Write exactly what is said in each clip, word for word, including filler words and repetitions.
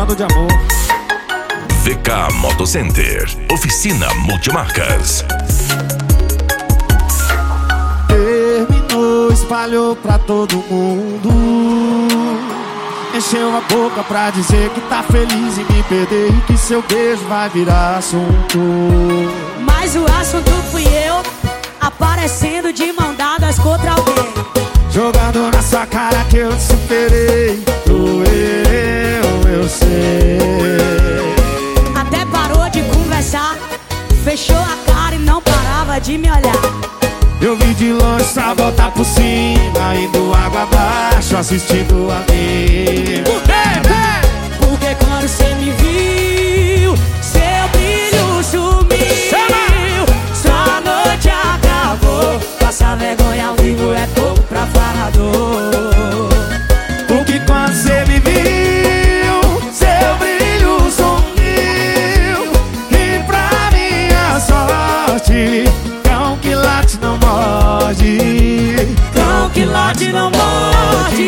falando de amor. V K Motocenter, oficina multimarcas. Terminou, espalhou pra todo mundo. Encheu a boca pra dizer que tá feliz em me perder e que seu beijo vai virar assunto. Mas o assunto fui eu, aparecendo de mão dadas contra alguém, jogando na sua cara que eu te superei. Doeu, eu sei. Até parou de conversar, fechou a cara e não parava de me olhar. Eu vi de longe só voltar por cima, indo água abaixo, assistindo a mim. Por quê? Porque quando cê me viu, seu brilho sumiu. Sua noite acabou, passar vergonha ao vivo é pouco pra falador. Porque quando cê me viu, seu brilho sumiu. E pra minha sorte, cão que late não morde. Cão que late não morde.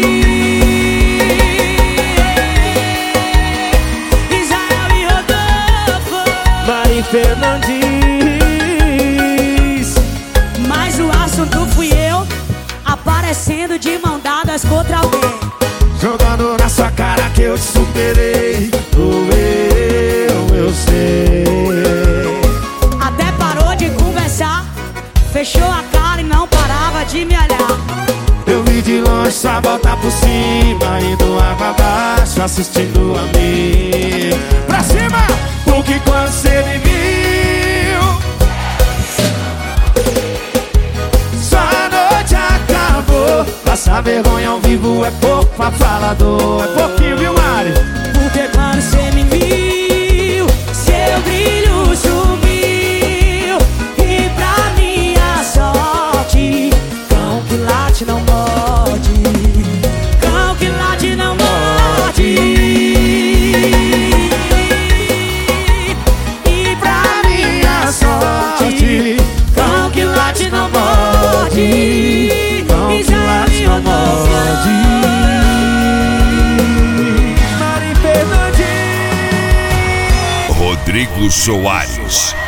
Israel e Rodolfo, Mari Fernandes. mas o assunto fui eu, aparecendo de mão dadas contra alguém, Jogando na sua cara que eu te superei. Doeu, eu sei. até parou de conversar, fechou a cara e não parava de me olhar. Eu vi de longe só voltar por cima, indo água abaixo, assistindo a mim. Pra cima! Porque quando cê me viu, sua noite acabou. Passar vergonha ao vivo é pouco pra falador. É pouquinho, viu, Mari? Porque quando cê me viu, seu brilho sumiu. E pra minha sorte, cão que late não morde. Cão que late não morde. E pra minha sorte, cão que late não morde. Cão que late não morde. Mari Fernandes. Rodrigo Soares.